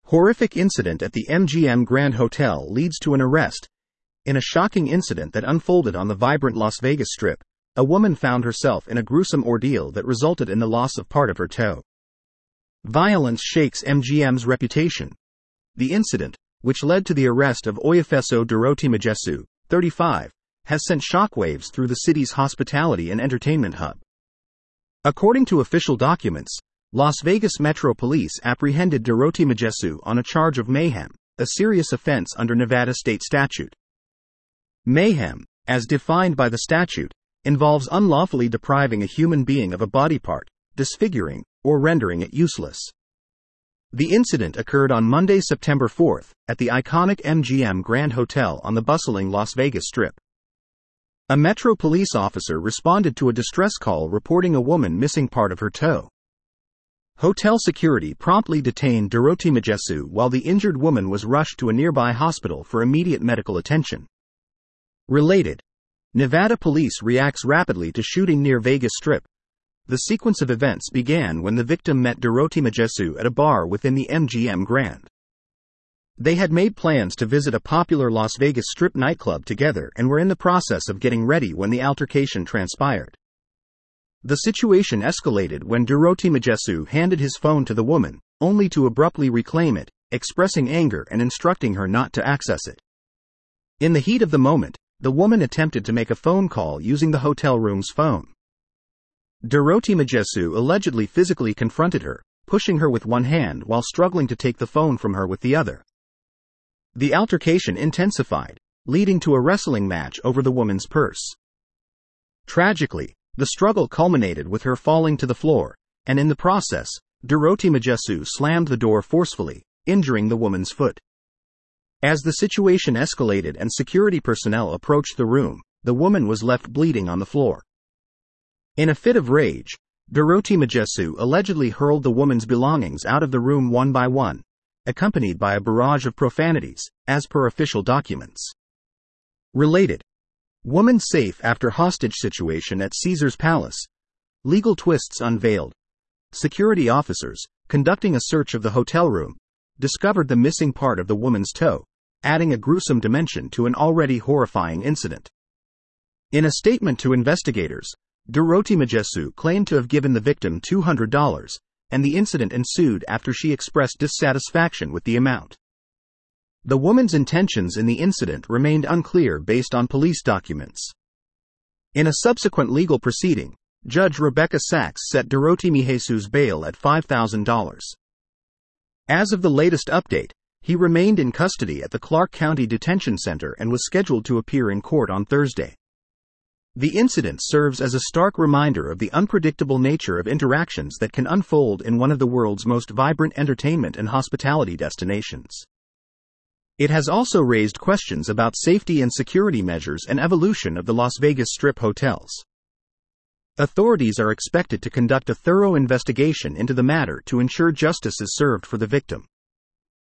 Horrific incident at the MGM Grand Hotel leads to an arrest. In a shocking incident that unfolded on the vibrant Las Vegas Strip, a woman found herself in a gruesome ordeal that resulted in the loss of part of her toe. Violence shakes MGM's reputation. The incident, which led to the arrest of Oyefeso Dorotimajesu, 35, has sent shockwaves through the city's hospitality and entertainment hub. According to official documents, Las Vegas Metro Police apprehended Dorotimajesu on a charge of mayhem, a serious offense under Nevada state statute. Mayhem, as defined by the statute, involves unlawfully depriving a human being of a body part, disfiguring, or rendering it useless. The incident occurred on Monday, September 4, at the iconic MGM Grand Hotel on the bustling Las Vegas Strip. A Metro police officer responded to a distress call reporting a woman missing part of her toe. Hotel security promptly detained Dorotimajesu while the injured woman was rushed to a nearby hospital for immediate medical attention. Related, Nevada police reacts rapidly to shooting near Vegas Strip. The sequence of events began when the victim met Dorotimajesu at a bar within the MGM Grand. They had made plans to visit a popular Las Vegas Strip nightclub together and were in the process of getting ready when the altercation transpired. The situation escalated when Dorotimajesu handed his phone to the woman, only to abruptly reclaim it, expressing anger and instructing her not to access it. In the heat of the moment, the woman attempted to make a phone call using the hotel room's phone. Dorotimajesu allegedly physically confronted her, pushing her with one hand while struggling to take the phone from her with the other. The altercation intensified, leading to a wrestling match over the woman's purse. Tragically, the struggle culminated with her falling to the floor, and in the process, Dorotimajesu slammed the door forcefully, injuring the woman's foot. As the situation escalated and security personnel approached the room, the woman was left bleeding on the floor. In a fit of rage, Dorotimajesu allegedly hurled the woman's belongings out of the room one by one, accompanied by a barrage of profanities, as per official documents. Related, woman safe after hostage situation at Caesars Palace. Legal twists unveiled. Security officers, conducting a search of the hotel room, discovered the missing part of the woman's toe, adding a gruesome dimension to an already horrifying incident. In a statement to investigators, Dorotimajesu claimed to have given the victim $200, and the incident ensued after she expressed dissatisfaction with the amount. The woman's intentions in the incident remained unclear based on police documents. In a subsequent legal proceeding, Judge Rebecca Sachs set Dorotimajesu's bail at $5,000. As of the latest update, he remained in custody at the Clark County Detention Center and was scheduled to appear in court on Thursday. The incident serves as a stark reminder of the unpredictable nature of interactions that can unfold in one of the world's most vibrant entertainment and hospitality destinations. It has also raised questions about safety and security measures and evolution of the Las Vegas Strip hotels. Authorities are expected to conduct a thorough investigation into the matter to ensure justice is served for the victim.